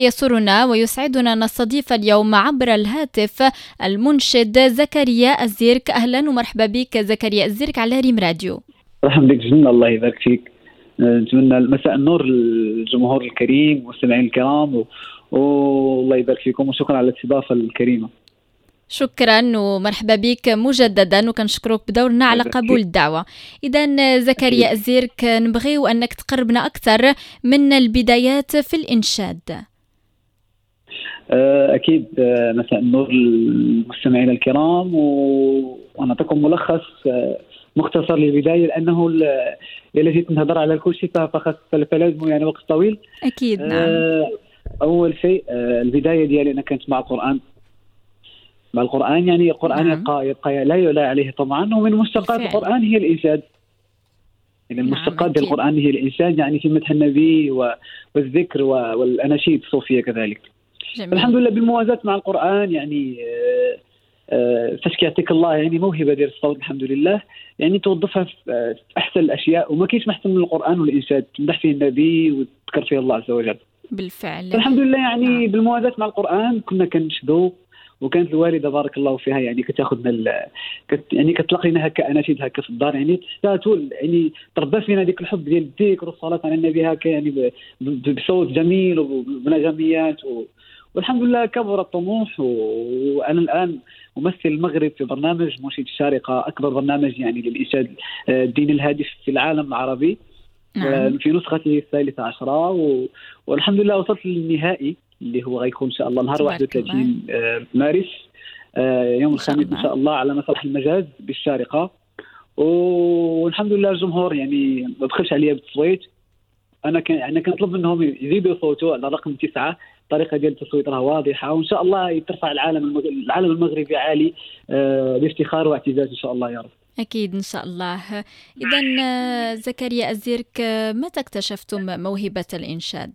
يسرنا ويسعدنا أن نستضيف اليوم عبر الهاتف المنشد زكريا الزيرك. أهلا ومرحبا بك زكريا الزيرك على ريم راديو. مرحبا بك جنة، الله يبارك فيك. نتمنى مساء النور للجمهور الكريم والمستمعين الكرام والله يبارك فيكم، وشكرا على الاستضافة الكريمة. شكرا ومرحبا بك مجددا، وكنشكرك بدورنا على قبول الدعوة. إذا زكريا الزيرك، نبغيو أنك تقربنا أكثر من البدايات في الإنشاد. أكيد. مساء النور للمستمعين الكرام، ونعطيكم ملخص مختصر للبداية، لأنه إذا جيت نهضر على كل شيء فلازم يعني وقت طويل. أكيد. نعم. أول شيء البداية ديالي أنا كانت مع القرآن. مع القرآن يعني القرآن نعم. يبقى لا يعلى عليه طبعا، ومن مشتقات القرآن هي الإنشاد. يعني المشتقات ديال القرآن هي الإنشاد، يعني في مدح النبي والذكر والأناشيد الصوفية كذلك. الحمد لله بالموازاة مع القرآن، يعني فاش كيعطيك الله يعني موهبة ديال الصوت الحمد لله، يعني توظفها في أحسن الأشياء، وما كاينش محسن من القرآن والإنشاد، تمدح فيه النبي وتذكر فيه الله عز وجل. بالفعل الحمد لله. يعني بالموازاة مع القرآن كنا كنشدوا، وكانت الوالده بارك الله فيها يعني كتاخذنا يعني كتلقى لنا هكا اناشيد هكا في الدار، يعني يعني تربى فينا ديك الحب ديال الذكر والصلاه على النبي هكا، يعني بصوت جميل وبنغميات والحمد لله كبر الطموح. وانا الان ممثل المغرب في برنامج منشد الشارقه، اكبر برنامج يعني للانشاد الديني الهادف في العالم العربي في نسخته الثالثة عشرة، والحمد لله وصلت للنهائي اللي هو غيكون ان شاء الله نهار 31 مارس يوم الخميس ان شاء الله على مسرح المجاز بالشارقه. والحمد لله الجمهور يعني ما بخلش عليا بالتصويت. انا كنطلب منهم يزيدوا يصوتوا على رقم 9. الطريقه ديال التصويت راه واضحه، وان شاء الله ترفع العالم المغربي عالي بافتخار واعتزاز ان شاء الله يا رب. أكيد إن شاء الله. إذن زكريا الزيرك، متى اكتشفتم موهبة الإنشاد؟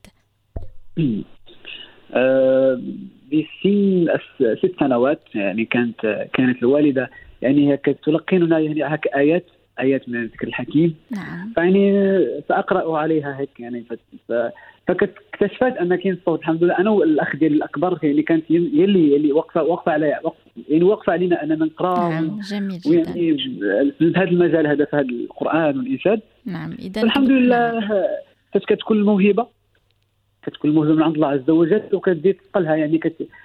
بسن 6 سنوات. يعني كانت الوالدة يعني هي تلقننا يعني هكا آيات من الذكر الحكيم. نعم. فيعني سأقرأ عليها هيك يعني فاكتشفت أن كاين صوت الحمد لله. أنا والأخ ديال الأكبر يعني كانت يلي واقفة على يعني واقفة علينا أننا نقرأ. نعم. جميل جدا. ويعني في هذا المجال هذا في هذا القرآن والإنشاد. نعم. إذن الحمد لله فاش كتكون الموهبة من عند الله عز وجل، وكتزيد تقلها يعني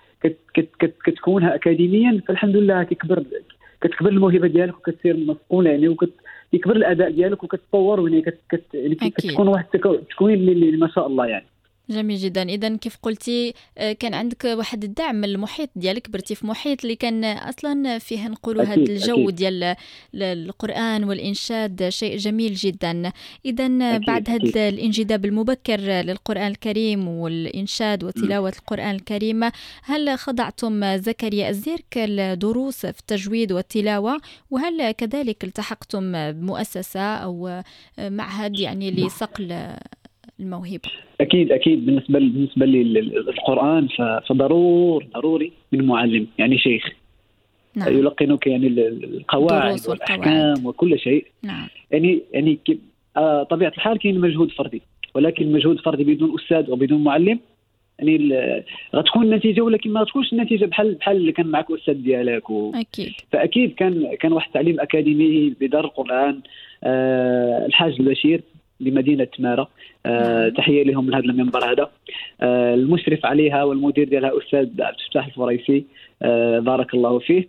كتكونها أكاديميا، فالحمد لله كتكبر الموهبة ديالك وكتصير مسؤولة يعني، وكيكبر الأداء ديالك وكتطور، يعني كتكون واحد التكوين اللي ما شاء الله يعني. جميل جدا. إذن كيف قلتي كان عندك واحد الدعم من المحيط ديالك، برتي في محيط اللي كان أصلا فيه نقولوا هذا الجو ديال القرآن والإنشاد، شيء جميل جدا. إذن بعد هذا الانجذاب المبكر للقرآن الكريم والإنشاد وتلاوة القرآن الكريم، هل خضعتم زكريا الزيرك الدروس في التجويد والتلاوة؟ وهل كذلك التحقتم بمؤسسة أو معهد يعني لصقل الموهبة؟ أكيد بالنسبة للقرآن فضروري من معلم يعني شيخ. نعم. يلقنك يعني القواعد والأحكام وكل شيء. نعم. يعني طبيعة الحال كاين مجهود فردي، ولكن المجهود الفردي بدون أستاذ وبدون معلم يعني غتكون النتيجة، ولكن ما تكونش النتيجة بحال اللي كان معك أستاذ ديالك أكيد. فأكيد كان واحد التعليم أكاديمي بدار القرآن الحاج البشير بمدينة تمارة. تحية لهم من هذا المنبر هذا. المشرف عليها والمدير ديالها أستاذ عبد الفتاح الفريسي، بارك الله فيه.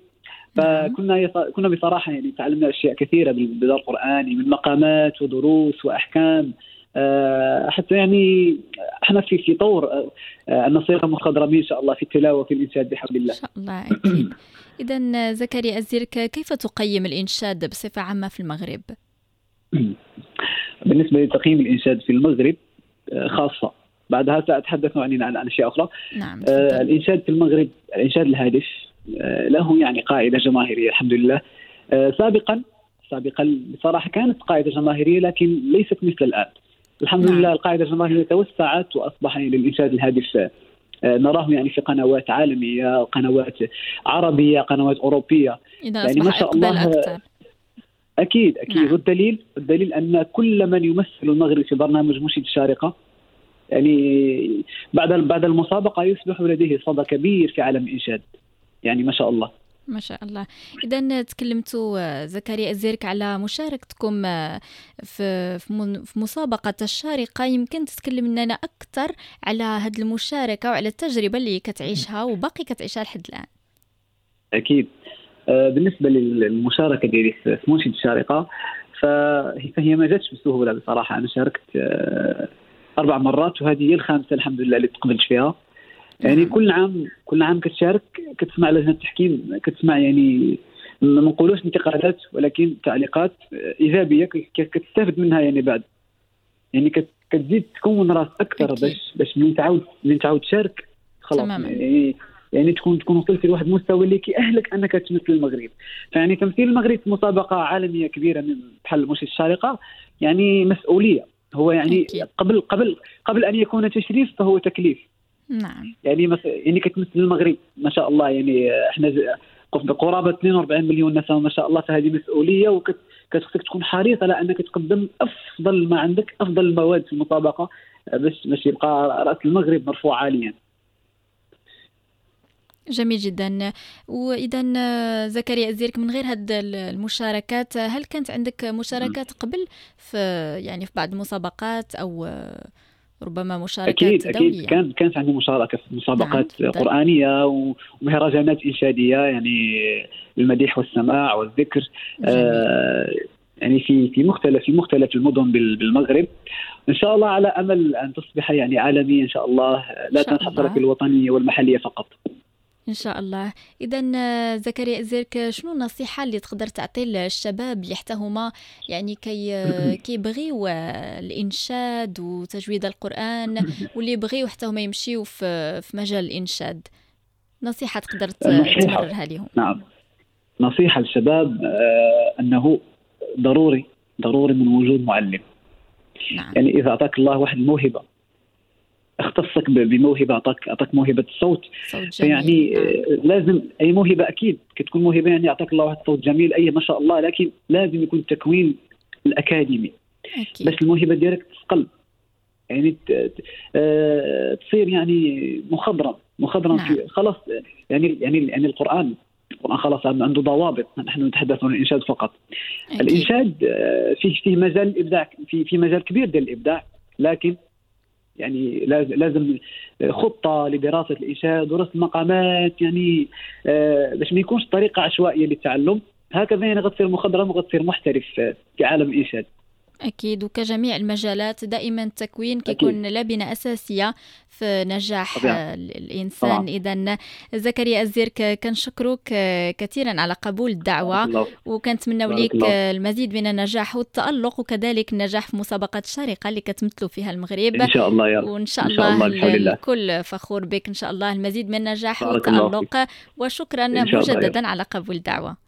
فكنا بصراحة يعني تعلمنا أشياء كثيرة بدار القرآن من مقامات ودروس وأحكام، حتى يعني احنا في طور أن نصير مخضرمين إن شاء الله في التلاوة وفي الإنشاد بحول الله. إن شاء الله. أكيد. إذن زكريا الزيرك، كيف تقيم الإنشاد بصفة عامة في المغرب؟ بالنسبة لتقييم الإنشاد في المغرب خاصة، بعدها سأتحدث عن أشياء أخرى. نعم. الإنشاد في المغرب، الإنشاد الهادف له يعني قاعدة جماهيرية الحمد لله. سابقا بصراحة كانت قاعدة جماهيرية، لكن ليست مثل الآن. الحمد لله القاعدة الجماهيرية توسعت وأصبح يعني للإنشاد الهادف نراه يعني في قنوات عالمية، قنوات عربية، قنوات أوروبية. يعني ما شاء الله أكثر. أكيد. نعم. والدليل أن كل من يمثل المغرب في برنامج منشد الشارقة يعني بعد المسابقة يصبح لديه صدى كبير في عالم الإنشاد، يعني ما شاء الله. ما شاء الله. إذا تكلمتوا زكريا الزيرك على مشاركتكم في مسابقة الشارقة، يمكن تتكلم لنا أكثر على هذه المشاركة وعلى التجربة اللي كتعيشها وباقي كتعيشها لحد الآن؟ أكيد. بالنسبة للمشاركة ديالي في منشد الشارقة فهي ما جاتش بسهولة بصراحة. أنا شاركت 4 مرات وهذه هي الخامسة الحمد لله اللي تقبلت فيها. يعني كل عام كتشارك، كتسمع لجنة التحكيم، كتسمع يعني ما نقولوش انتقادات ولكن تعليقات إيجابية كتستافد منها. يعني بعد يعني كتزيد تكون راس أكثر باش من تعاود تشارك خلاص. يعني تكون وصلت لواحد المستوى اللي كيأهلك أنك تمثل المغرب. فيعني تمثيل المغرب في مسابقة عالمية كبيرة من بحال منشد الشارقة يعني مسؤولية. هو يعني قبل أن يكون تشريف فهو تكليف. نعم. يعني كتمثل المغرب ما شاء الله. يعني احنا بقرابة 42 مليون نسمة ما شاء الله، فهذه مسؤولية وكتخصك تكون حريص على أنك تقدم أفضل ما عندك، أفضل المواد في المسابقة باش يبقى رأس المغرب مرفوع عاليا. جميل جدا. وإذا زكريا الزيرك، من غير هذه المشاركات، هل كانت عندك مشاركات قبل في بعض المسابقات أو ربما مشاركات دولية؟ أكيد كانت عندي مشاركة في مسابقات قرآنية ومهرجانات إنشادية، يعني المديح والسماع والذكر. يعني في مختلف المدن بالمغرب. إن شاء الله على أمل أن تصبح يعني عالمية إن شاء الله، لا تنحصر في الوطنية والمحلية فقط. إن شاء الله. إذا زكريا الزيرك، شنو النصيحة اللي تقدر تعطي للشباب اللي حتى هما يعني كيبغيو الإنشاد وتجويد القرآن، واللي يبغيو حتى هما يمشيو في مجال الإنشاد؟ نصيحة تقدر تمررها لهم؟ نعم، نصيحة للشباب أنه ضروري من وجود معلم. نعم. يعني إذا أعطاك الله واحد الموهبة، اختصك بموهبة، أعطاك موهبة الصوت، يعني لازم أي موهبة أكيد كتكون موهبة، يعني أعطاك الله واحد صوت جميل أي ما شاء الله، لكن لازم يكون التكوين الأكاديمي باش الموهبة ديالك تثقل، يعني تصير يعني مخضرم. نعم. خلاص يعني القرآن خلاص عنده ضوابط. نحن نتحدث عن الإنشاد فقط. أكيد. الإنشاد فيه مجال الإبداع، في مجال كبير ديال الإبداع، لكن يعني لازم خطة لدراسة الإنشاد ورسم مقامات، يعني باش ما يكونش طريقة عشوائية للتعلم. هكذا يعني غتصير مخضرم وغتصير محترف في عالم الإنشاد. أكيد. وكجميع المجالات دائما التكوين كيكون لبنة أساسية في نجاح الإنسان. إذن زكريا الزيرك، كنشكرك كثيرا على قبول الدعوة، وكنتمنى لك المزيد من النجاح والتألق، وكذلك النجاح في مسابقة الشارقة اللي كتمثلوا فيها المغرب إن شاء الله. وإن شاء الله الكل فخور بك. إن شاء الله المزيد من النجاح والتألق، وشكرا مجددا على قبول الدعوة.